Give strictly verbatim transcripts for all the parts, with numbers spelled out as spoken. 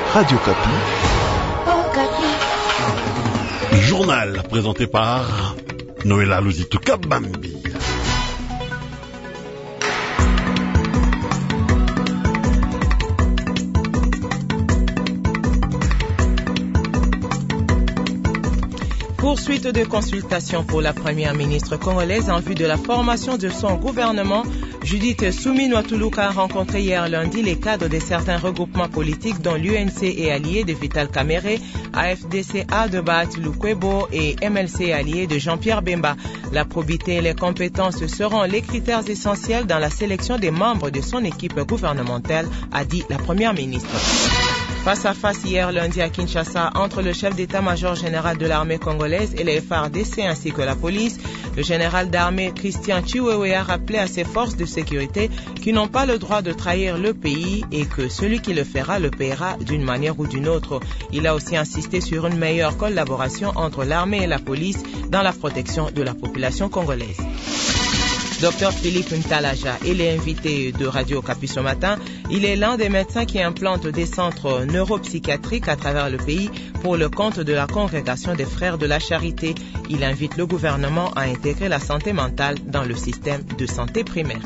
Radio Kapi. Journal présenté par Noëlla Luzito Kabambi. Poursuite de consultation pour la première ministre congolaise en vue de la formation de son gouvernement. Judith Suminwa-Tuluka a rencontré hier lundi les cadres de certains regroupements politiques dont l'U N C et alliés de Vital Kamerhe, A F D C A de Bahati Lukwebo et M L C alliés de Jean-Pierre Bemba. La probité et les compétences seront les critères essentiels dans la sélection des membres de son équipe gouvernementale, a dit la première ministre. Face à face hier lundi à Kinshasa entre le chef d'état-major général de l'armée congolaise et les F A R D C ainsi que la police, le général d'armée Christian Chiwewe a rappelé à ses forces de sécurité qu'ils n'ont pas le droit de trahir le pays et que celui qui le fera le paiera d'une manière ou d'une autre. Il a aussi insisté sur une meilleure collaboration entre l'armée et la police dans la protection de la population congolaise. Docteur Philippe Ntalaja, il est invité de Radio Kapi ce matin. Il est l'un des médecins qui implantent des centres neuropsychiatriques à travers le pays pour le compte de la congrégation des frères de la charité. Il invite le gouvernement à intégrer la santé mentale dans le système de santé primaire.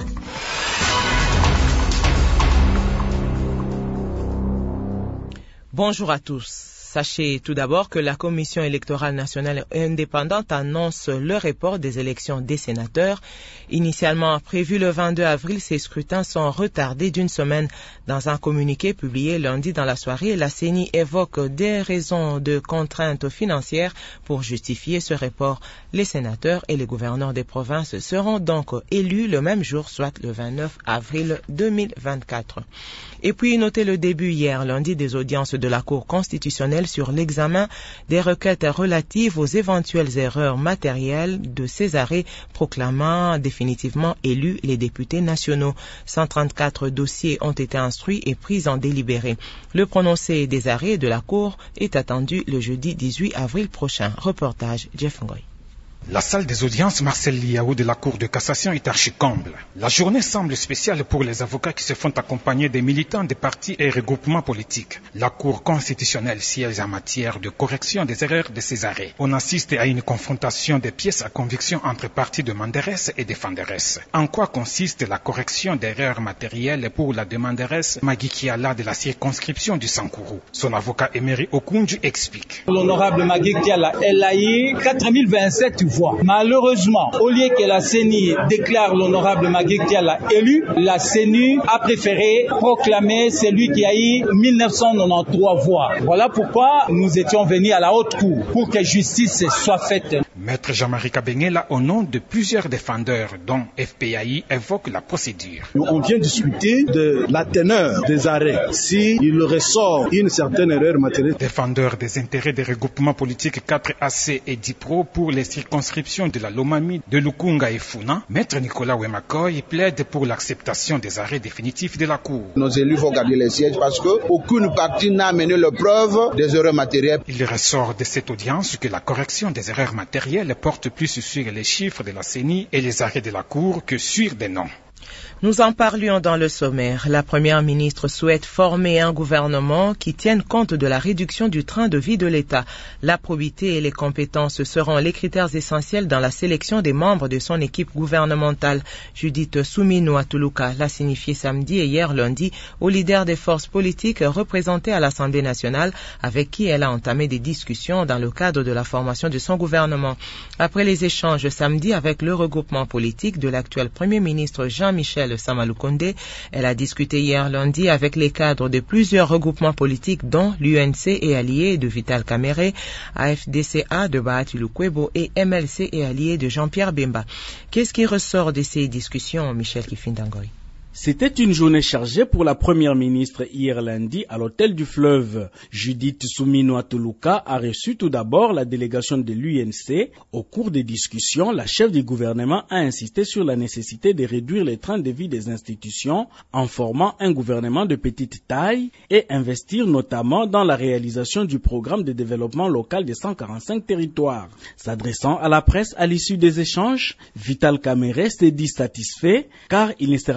Bonjour à tous. Sachez tout d'abord que la Commission électorale nationale indépendante annonce le report des élections des sénateurs. Initialement prévu le vingt-deux avril, ces scrutins sont retardés d'une semaine. Dans un communiqué publié lundi dans la soirée, la C E N I évoque des raisons de contraintes financières pour justifier ce report. Les sénateurs et les gouverneurs des provinces seront donc élus le même jour, soit le vingt-neuf avril deux mille vingt-quatre. Et puis, notez le début hier lundi des audiences de la Cour constitutionnelle sur l'examen des requêtes relatives aux éventuelles erreurs matérielles de ces arrêts proclamant définitivement élus les députés nationaux. cent trente-quatre dossiers ont été instruits et pris en délibéré. Le prononcé des arrêts de la Cour est attendu le jeudi dix-huit avril prochain. Reportage Jeff Ngoy. La salle des audiences Marcel Liaou de la Cour de cassation est archi-comble. La journée semble spéciale pour les avocats qui se font accompagner des militants des partis et regroupements politiques. La Cour constitutionnelle siège en matière de correction des erreurs de ces arrêts. On assiste à une confrontation des pièces à conviction entre partis demanderesse et défenderesse. En quoi consiste la correction d'erreurs matérielles pour la demanderesse Magui Kiala de la circonscription du Sankourou? Son avocat Emery Okunju explique. L'honorable Magui Kiala, elle a eu quatre mille vingt-sept voix. Malheureusement, au lieu que la C E N I déclare l'honorable Magui Kiala élu, la C E N I a préféré proclamer celui qui a eu mille neuf cent quatre-vingt-treize voix. Voilà pourquoi nous étions venus à la haute cour pour que justice soit faite. Maître Jean-Marie Kabengela, au nom de plusieurs défendeurs, dont F P A I, évoque la procédure. On vient discuter de la teneur des arrêts. S'il ressort une certaine erreur matérielle. Défendeurs des intérêts des regroupements politiques quatre A C et DIPRO pour les circonscriptions de la Lomami, de Lukunga et Funa, Maître Nicolas Wemakoy plaide pour l'acceptation des arrêts définitifs de la Cour. Nos élus vont garder les sièges parce qu'aucune partie n'a amené la preuve des erreurs matérielles. Il ressort de cette audience que la correction des erreurs matérielles porte plus sur les chiffres de la C E N I et les arrêts de la Cour que sur des noms. Nous en parlions dans le sommaire. La première ministre souhaite former un gouvernement qui tienne compte de la réduction du train de vie de l'État. La probité et les compétences seront les critères essentiels dans la sélection des membres de son équipe gouvernementale. Judith Suminwa-Tuluka l'a signifié samedi et hier lundi aux leaders des forces politiques représentées à l'Assemblée nationale avec qui elle a entamé des discussions dans le cadre de la formation de son gouvernement. Après les échanges samedi avec le regroupement politique de l'actuel Premier ministre Jean-Michel Samaloukonde, elle a discuté hier lundi avec les cadres de plusieurs regroupements politiques dont l'U N C et alliés de Vital Kamerhe, A F D C A de Bahati Lukwebo et M L C et alliés de Jean-Pierre Bemba. Qu'est-ce qui ressort de ces discussions, Michel Kifindangoy? C'était une journée chargée pour la première ministre hier lundi à l'hôtel du Fleuve. Judith Suminwa-Tuluka a reçu tout d'abord la délégation de l'U N C. Au cours des discussions, la chef du gouvernement a insisté sur la nécessité de réduire les trains de vie des institutions en formant un gouvernement de petite taille et investir notamment dans la réalisation du programme de développement local des cent quarante-cinq territoires. S'adressant à la presse à l'issue des échanges, Vital Kamerhe s'est dit satisfait car il ne sera pas question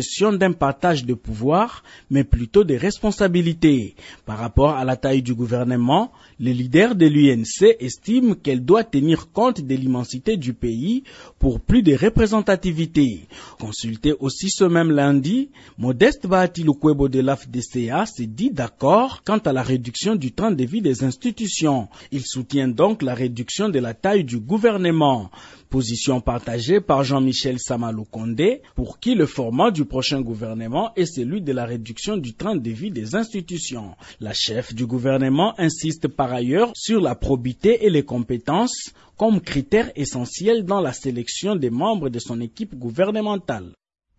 question d'un partage de pouvoir, mais plutôt de responsabilités. Par rapport à la taille du gouvernement, les leaders de l'U N C estiment qu'elle doit tenir compte de l'immensité du pays pour plus de représentativité. Consulté aussi ce même lundi, Modeste Bahati Lukwebo de l'A F D C A s'est dit d'accord quant à la réduction du temps de vie des institutions. Il soutient donc la réduction de la taille du gouvernement. Position partagée par Jean-Michel Samalou Condé, pour qui le format du prochain gouvernement est celui de la réduction du train de vie des institutions. La chef du gouvernement insiste par ailleurs sur la probité et les compétences comme critères essentiels dans la sélection des membres de son équipe gouvernementale.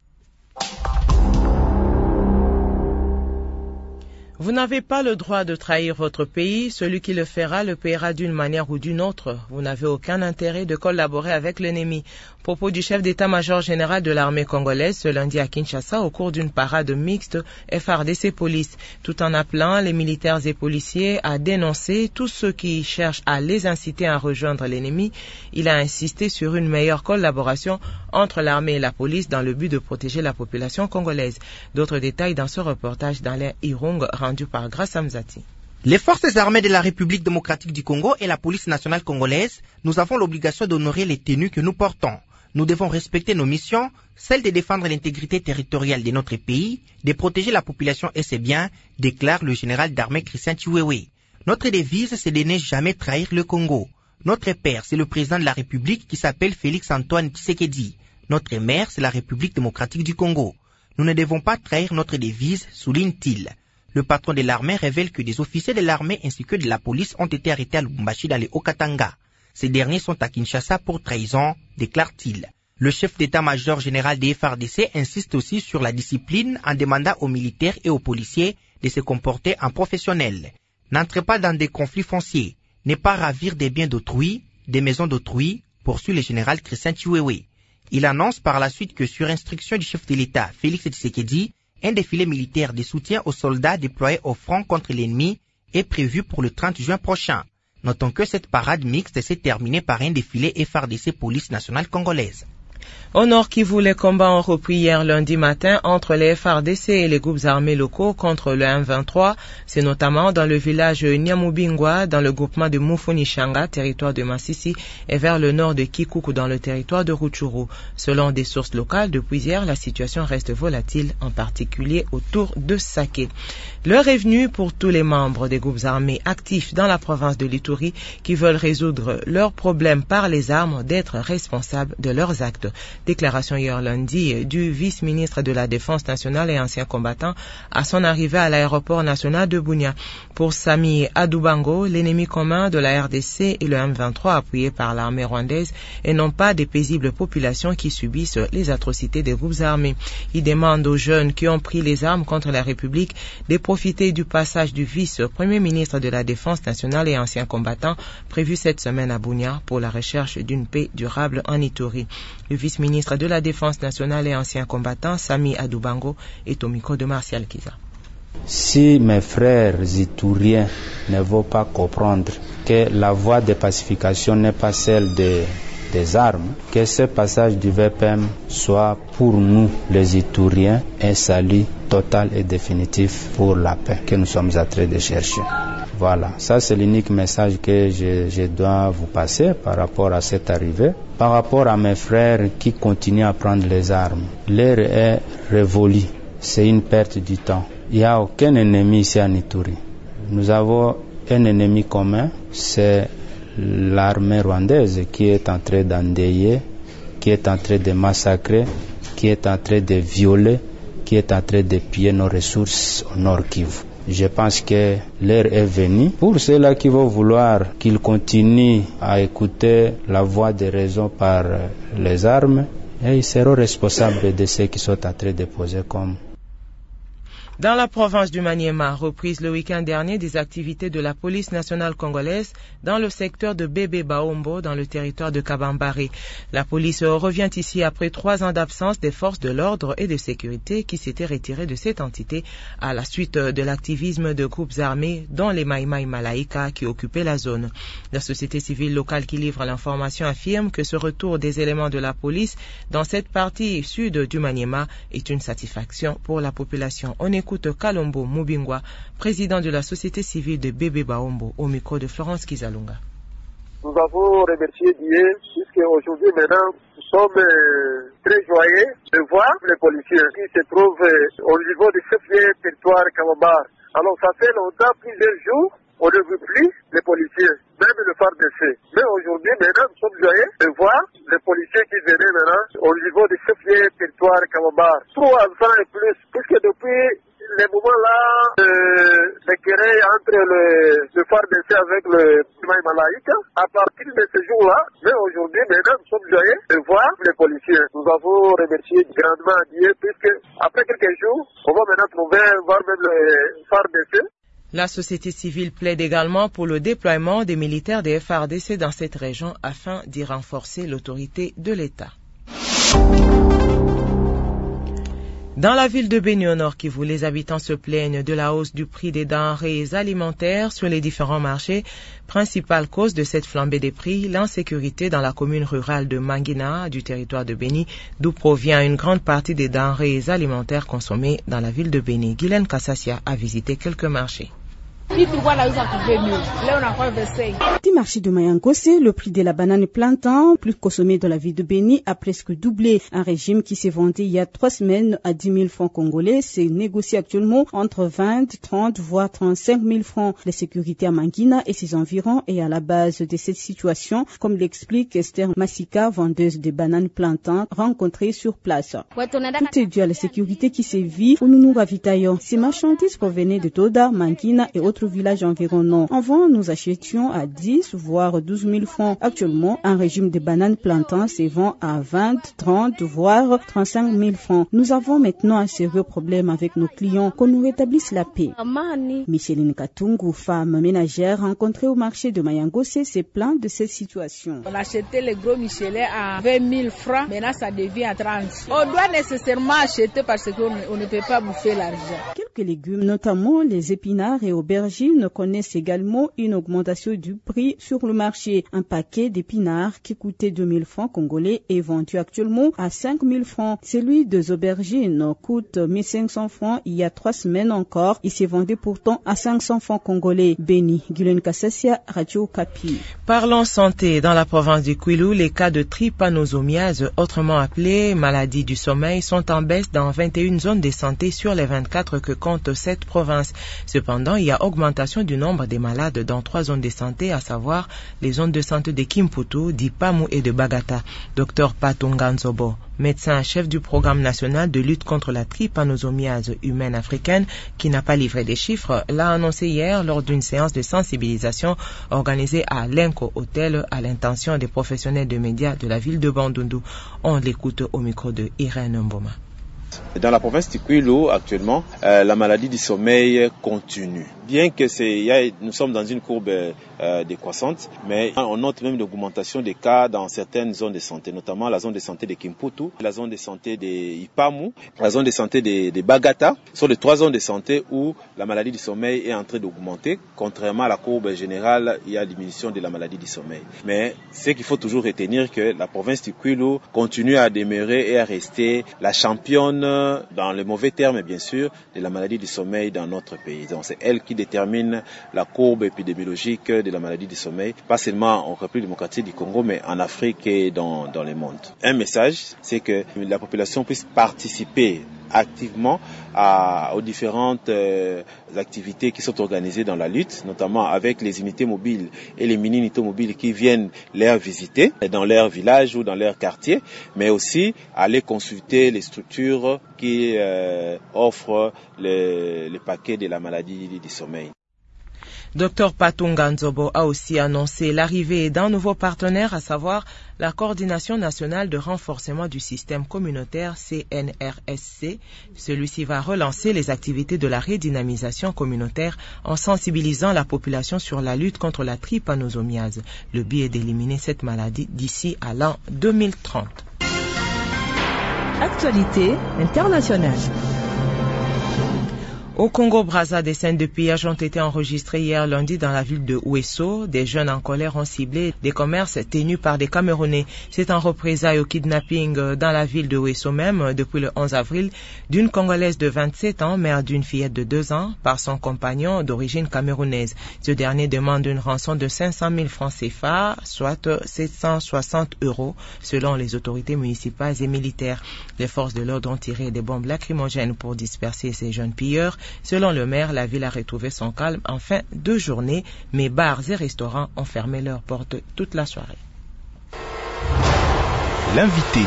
Vous n'avez pas le droit de trahir votre pays. Celui qui le fera le paiera d'une manière ou d'une autre. Vous n'avez aucun intérêt de collaborer avec l'ennemi. Propos du chef d'état-major général de l'armée congolaise ce lundi à Kinshasa au cours d'une parade mixte F R D C Police, tout en appelant les militaires et policiers à dénoncer tous ceux qui cherchent à les inciter à rejoindre l'ennemi. Il a insisté sur une meilleure collaboration entre l'armée et la police dans le but de protéger la population congolaise. D'autres détails dans ce reportage d'Alain Irung rendu par Grace Amzati. Les forces armées de la République démocratique du Congo et la police nationale congolaise, nous avons l'obligation d'honorer les tenues que nous portons. Nous devons respecter nos missions, celle de défendre l'intégrité territoriale de notre pays, de protéger la population et ses biens, déclare le général d'armée Christian Chiwewe. Notre devise, c'est de ne jamais trahir le Congo. Notre père, c'est le président de la République qui s'appelle Félix Antoine Tshisekedi. Notre mère, c'est la République démocratique du Congo. Nous ne devons pas trahir notre devise, souligne-t-il. Le patron de l'armée révèle que des officiers de l'armée ainsi que de la police ont été arrêtés à Lubumbashi dans les Haut-Katanga. Ces derniers sont à Kinshasa pour trahison, déclare-t-il. Le chef d'état-major général des F R D C insiste aussi sur la discipline en demandant aux militaires et aux policiers de se comporter en professionnels. N'entrez pas dans des conflits fonciers, ne pas ravir des biens d'autrui, des maisons d'autrui, poursuit le général Christian Chiwewe. Il annonce par la suite que sur instruction du chef de l'État, Félix Tshisekedi, un défilé militaire de soutien aux soldats déployés au front contre l'ennemi est prévu pour le trente juin prochain. Notons que cette parade mixte s'est terminée par un défilé F R D C Police nationale congolaise. Au Nord Kivu, les combats ont repris hier lundi matin entre les F R D C et les groupes armés locaux contre le M vingt-trois. C'est notamment dans le village Nyamubingwa, dans le groupement de Mufunishanga, territoire de Masisi, et vers le nord de Kikuku, dans le territoire de Rutshuru. Selon des sources locales, depuis hier, la situation reste volatile, en particulier autour de Saké. L'heure est venue pour tous les membres des groupes armés actifs dans la province de l'Ituri qui veulent résoudre leurs problèmes par les armes d'être responsables de leurs actes. Déclaration hier lundi du vice-ministre de la Défense nationale et ancien combattant à son arrivée à l'aéroport national de Bunia. Pour Sami Adubango, l'ennemi commun de la R D C est le M vingt-trois appuyé par l'armée rwandaise et non pas des paisibles populations qui subissent les atrocités des groupes armés. Il demande aux jeunes qui ont pris les armes contre la République de profiter du passage du vice-premier ministre de la Défense nationale et ancien combattant prévu cette semaine à Bunia pour la recherche d'une paix durable en Ituri. Le vice-ministre de la Défense nationale et ancien combattant, Sami Adubango, est au micro de Martial Kiza. Si mes frères ituriens ne vont pas comprendre que la voie de pacification n'est pas celle de, des armes, que ce passage du V P M soit pour nous, les Ituriens, un salut total et définitif pour la paix que nous sommes en train de chercher. Voilà, ça c'est l'unique message que je, je dois vous passer par rapport à cette arrivée. Par rapport à mes frères qui continuent à prendre les armes, l'heure est révolue, c'est une perte du temps. Il n'y a aucun ennemi ici en Ituri. Nous avons un ennemi commun, c'est l'armée rwandaise qui est en train d'endeuiller, qui est en train de massacrer, qui est en train de violer, qui est en train de piller nos ressources au Nord Kivu. Je pense que l'heure est venue pour ceux-là qui vont vouloir qu'ils continuent à écouter la voix des raisons par les armes et ils seront responsables de ceux qui sont en train de poser comme. Dans la province du Maniema, reprise le week-end dernier des activités de la police nationale congolaise dans le secteur de Bébé Baombo dans le territoire de Kabambari. La police revient ici après trois ans d'absence des forces de l'ordre et de sécurité qui s'étaient retirées de cette entité à la suite de l'activisme de groupes armés dont les Maïmaï Malaïka qui occupaient la zone. La société civile locale qui livre l'information affirme que ce retour des éléments de la police dans cette partie sud du Maniema est une satisfaction pour la population. On écoute Kalombo Mubingwa, président de la société civile de Bébé Baombo, au micro de Florence Kizalunga. Nous avons remercié Dieu, puisque aujourd'hui maintenant, nous sommes euh, très joyeux de voir les policiers qui se trouvent euh, au niveau du chef-lieu territoire Kamambar. Alors ça fait longtemps, plusieurs jours, on ne veut plus les policiers, même le phare de feu. Mais aujourd'hui, maintenant, nous sommes joyeux de voir les policiers qui venaient maintenant au niveau du chef-lieu territoire Kamambar. Trois ans et plus, puisque depuis les moments-là, euh, les querelles entre le, le phare de feu avec le Maï Malaïka, à partir de ce jour-là, mais aujourd'hui, maintenant, nous sommes joyeux de voir les policiers. Nous avons remercié grandement Dieu, puisque après quelques jours, on va maintenant trouver, voir même le phare de feu. La société civile plaide également pour le déploiement des militaires des F A R D C dans cette région afin d'y renforcer l'autorité de l'État. Dans la ville de Béni au Nord Kivu, les habitants se plaignent de la hausse du prix des denrées alimentaires sur les différents marchés. Principale cause de cette flambée des prix, l'insécurité dans la commune rurale de Mangina du territoire de Béni, d'où provient une grande partie des denrées alimentaires consommées dans la ville de Béni. Guylaine Kassassia a visité quelques marchés. Du marché de Mayangose, le prix de la banane plantain, plus consommée dans la ville de Béni, a presque doublé. Un régime qui s'est vendu il y a trois semaines à dix mille francs congolais s'est négocié actuellement entre vingt, trente, voire trente-cinq mille francs. La sécurité à Mangina et ses environs est à la base de cette situation, comme l'explique Esther Massika, vendeuse de bananes plantain rencontrée sur place. Tout est dû à la sécurité qui sévit où nous nous ravitaillons. Ces marchandises provenaient de Toda, Mangina et autres villages environnants. Avant, nous achetions à dix, voire douze mille francs. Actuellement, un régime de bananes plantain se vend à vingt, trente, voire trente-cinq mille francs. Nous avons maintenant un sérieux problème avec nos clients, qu'on nous rétablisse la paix. Micheline Katungu, femme ménagère rencontrée au marché de Mayangose, se plaint de cette situation. On achetait les gros Michelin à vingt mille francs, maintenant ça devient à trente. On doit nécessairement acheter parce qu'on on ne peut pas bouffer l'argent. Quelques légumes, notamment les épinards et aubergines, connaissent également une augmentation du prix sur le marché. Un paquet d'épinards qui coûtait deux mille francs congolais est vendu actuellement à cinq mille francs. Celui des aubergines coûte mille cinq cents francs il y a trois semaines encore. Il s'est vendu pourtant à cinq cents francs congolais. Béni, Guylaine Kassassia, Radio Kapi. Parlons santé. Dans la province du Kwilu, les cas de trypanosomiase, autrement appelée maladie du sommeil, sont en baisse dans vingt et une zones de santé sur les vingt-quatre que compte cette province. Cependant, il y a augmentation du nombre des malades dans trois zones de santé, à savoir les zones de santé de Kimputu, d'Ipamu et de Bagata. Docteur Patunga Nzobo, médecin chef du programme national de lutte contre la trypanosomiase humaine africaine, qui n'a pas livré des chiffres, l'a annoncé hier lors d'une séance de sensibilisation organisée à Lenko Hotel à l'intention des professionnels de médias de la ville de Bandundu. On l'écoute au micro de Irène Mboma. Dans la province du Kwilu, actuellement, euh, la maladie du sommeil continue. Bien que c'est, y a, nous sommes dans une courbe euh, décroissante, mais on note même l'augmentation des cas dans certaines zones de santé, notamment la zone de santé de Kimputu, la zone de santé de Ipamu, la zone de santé de, de Bagata. Ce sont les trois zones de santé où la maladie du sommeil est en train d'augmenter. Contrairement à la courbe générale, il y a diminution de la maladie du sommeil. Mais c'est qu'il faut toujours retenir que la province du Kwilu continue à demeurer et à rester la championne, dans les mauvais termes bien sûr, de la maladie du sommeil dans notre pays. Donc c'est elle qui détermine la courbe épidémiologique de la maladie du sommeil, pas seulement en République démocratique du Congo, mais en Afrique et dans, dans le monde. Un message, c'est que la population puisse participer activement à, aux différentes euh, activités qui sont organisées dans la lutte, notamment avec les unités mobiles et les mini-unités mobiles qui viennent les visiter dans leur village ou dans leur quartier, mais aussi aller consulter les structures qui euh, offrent le, le paquet de la maladie du sommeil. Docteur Patunga Nzobo a aussi annoncé l'arrivée d'un nouveau partenaire, à savoir la Coordination nationale de renforcement du système communautaire C N R S C. Celui-ci va relancer les activités de la redynamisation communautaire en sensibilisant la population sur la lutte contre la trypanosomiase. Le but est d'éliminer cette maladie d'ici à l'an deux mille trente. Actualité internationale. Au Congo-Brazza, des scènes de pillage ont été enregistrées hier lundi dans la ville de Ouesso. Des jeunes en colère ont ciblé des commerces tenus par des Camerounais. C'est en représailles au kidnapping dans la ville de Ouesso même, depuis le onze avril, d'une Congolaise de vingt-sept ans, mère d'une fillette de deux ans, par son compagnon d'origine camerounaise. Ce dernier demande une rançon de cinq cent mille francs C F A, soit sept cent soixante euros, selon les autorités municipales et militaires. Les forces de l'ordre ont tiré des bombes lacrymogènes pour disperser ces jeunes pilleurs. Selon le maire, la ville a retrouvé son calme en fin de journée, mais bars et restaurants ont fermé leurs portes toute la soirée. L'invité.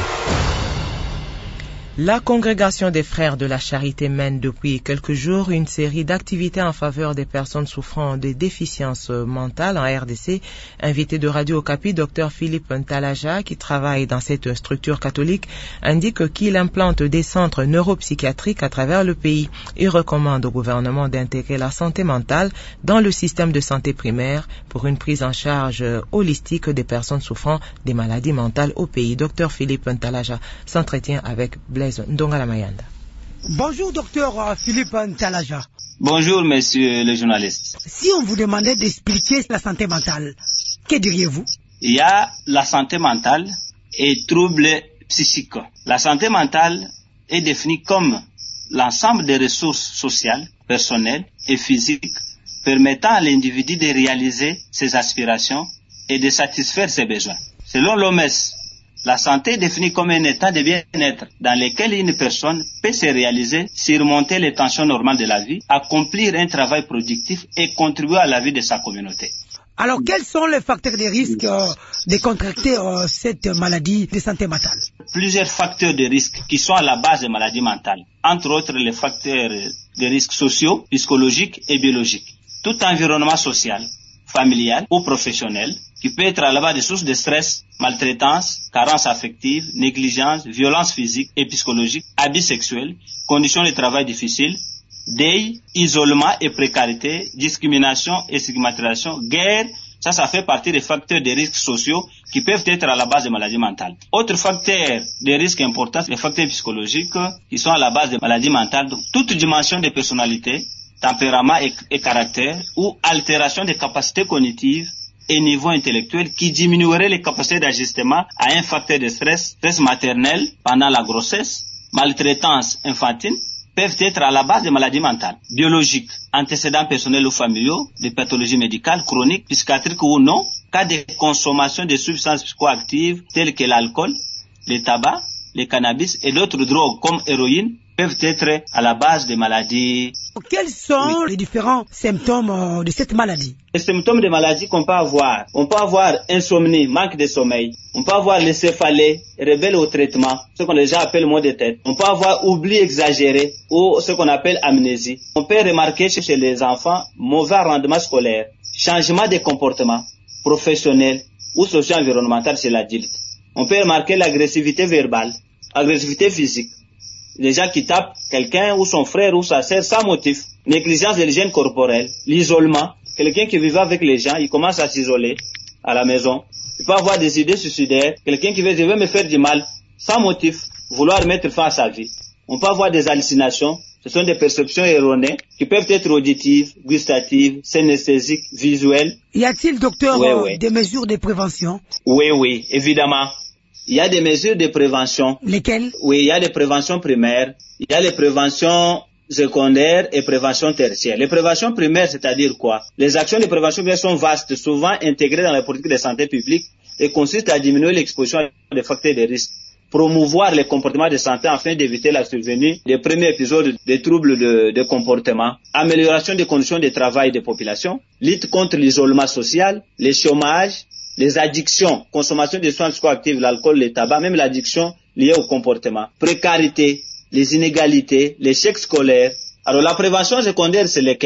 La congrégation des frères de la charité mène depuis quelques jours une série d'activités en faveur des personnes souffrant de déficiences mentales en R D C. Invité de Radio Okapi, Dr Philippe Ntalaja, qui travaille dans cette structure catholique, indique qu'il implante des centres neuropsychiatriques à travers le pays. Il recommande au gouvernement d'intégrer la santé mentale dans le système de santé primaire pour une prise en charge holistique des personnes souffrant des maladies mentales au pays. Dr Philippe Ntalaja s'entretient avec Blaise Ndongala Mayanda. Bonjour docteur Philippe Ntalaja. Bonjour monsieur le journaliste. Si on vous demandait d'expliquer la santé mentale, que diriez-vous? Il y a la santé mentale et troubles psychiques. La santé mentale est définie comme l'ensemble des ressources sociales, personnelles et physiques permettant à l'individu de réaliser ses aspirations et de satisfaire ses besoins. Selon l'O M S, la santé est définie comme un état de bien-être dans lequel une personne peut se réaliser, surmonter les tensions normales de la vie, accomplir un travail productif et contribuer à la vie de sa communauté. Alors, quels sont les facteurs de risque euh, de contracter euh, cette maladie de santé mentale? Plusieurs facteurs de risque qui sont à la base des maladies mentales, entre autres les facteurs de risque sociaux, psychologiques et biologiques. Tout environnement social, familial ou professionnel qui peut être à la base des sources de stress, maltraitance, carence affective, négligence, violence physique et psychologique, abus sexuels, conditions de travail difficiles, deuil, isolement et précarité, discrimination et stigmatisation, guerre. Ça, ça fait partie des facteurs de risques sociaux qui peuvent être à la base des maladies mentales. Autre facteur de risque important, les facteurs psychologiques qui sont à la base des maladies mentales. Donc, toute dimension de personnalité, tempérament et, et caractère ou altération des capacités cognitives et niveau intellectuel qui diminuerait les capacités d'ajustement à un facteur de stress, stress maternel pendant la grossesse, maltraitance infantile, peuvent être à la base des maladies mentales. Biologiques, antécédents personnels ou familiaux, des pathologies médicales, chroniques, psychiatriques ou non, cas de consommation de substances psychoactives telles que l'alcool, le tabac, le cannabis et d'autres drogues comme héroïne peuvent être à la base des maladies. Quels sont les différents symptômes de cette maladie? Les symptômes de maladie qu'on peut avoir, on peut avoir insomnie, manque de sommeil, on peut avoir les céphalées, rebelles au traitement, ce qu'on déjà appelle maux de tête, on peut avoir oubli exagéré ou ce qu'on appelle amnésie. On peut remarquer chez les enfants mauvais rendement scolaire, changement de comportement professionnel ou socio-environnemental chez l'adulte. On peut remarquer l'agressivité verbale, agressivité physique. Les gens qui tapent quelqu'un ou son frère ou sa sœur sans motif, négligence de l'hygiène corporelle, l'isolement, quelqu'un qui vivait avec les gens, il commence à s'isoler à la maison. Il peut avoir des idées suicidaires, quelqu'un qui veut, je veux me faire du mal, sans motif, vouloir mettre fin à sa vie. On peut avoir des hallucinations, ce sont des perceptions erronées qui peuvent être auditives, gustatives, synesthésiques, visuelles. Y a-t-il, docteur, oui, euh, oui. des mesures de prévention? Oui, oui, évidemment. Il y a des mesures de prévention. Lesquelles? Oui, il y a des préventions primaires, il y a les préventions secondaires et préventions tertiaires. Les préventions primaires, c'est-à-dire quoi? Les actions de prévention primaire sont vastes, souvent intégrées dans la politique de santé publique et consistent à diminuer l'exposition à des facteurs de risque, promouvoir les comportements de santé afin d'éviter la survenue des premiers épisodes de troubles de, de comportement, amélioration des conditions de travail des populations, lutte contre l'isolement social, le chômage, les addictions, consommation de soins psychoactifs, l'alcool, le tabac, même l'addiction liée au comportement, précarité, les inégalités, l'échec scolaire. Alors la prévention secondaire, c'est lesquelles?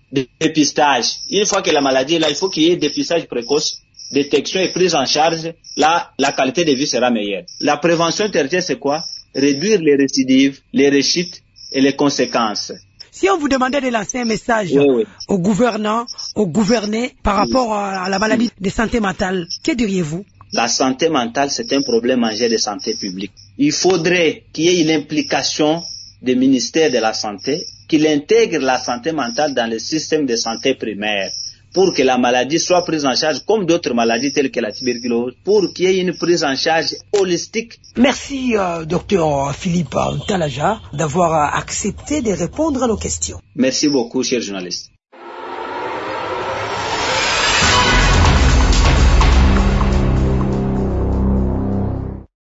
de dépistage. Une fois que la maladie est là, il faut qu'il y ait dépistage précoce, détection et prise en charge. Là, la qualité de vie sera meilleure. La prévention tertiaire, c'est quoi? Réduire les récidives, les rechutes et les conséquences. Si on vous demandait de lancer un message oui, oui. aux gouvernants, aux gouvernés par rapport à la maladie de santé mentale, que diriez-vous? La santé mentale, c'est un problème majeur de santé publique. Il faudrait qu'il y ait une implication du ministère de la Santé, qu'il intègre la santé mentale dans le système de santé primaire pour que la maladie soit prise en charge comme d'autres maladies telles que la tuberculose, pour qu'il y ait une prise en charge holistique. Merci, euh, docteur Philippe Ntalaja, d'avoir accepté de répondre à nos questions. Merci beaucoup, chers journalistes.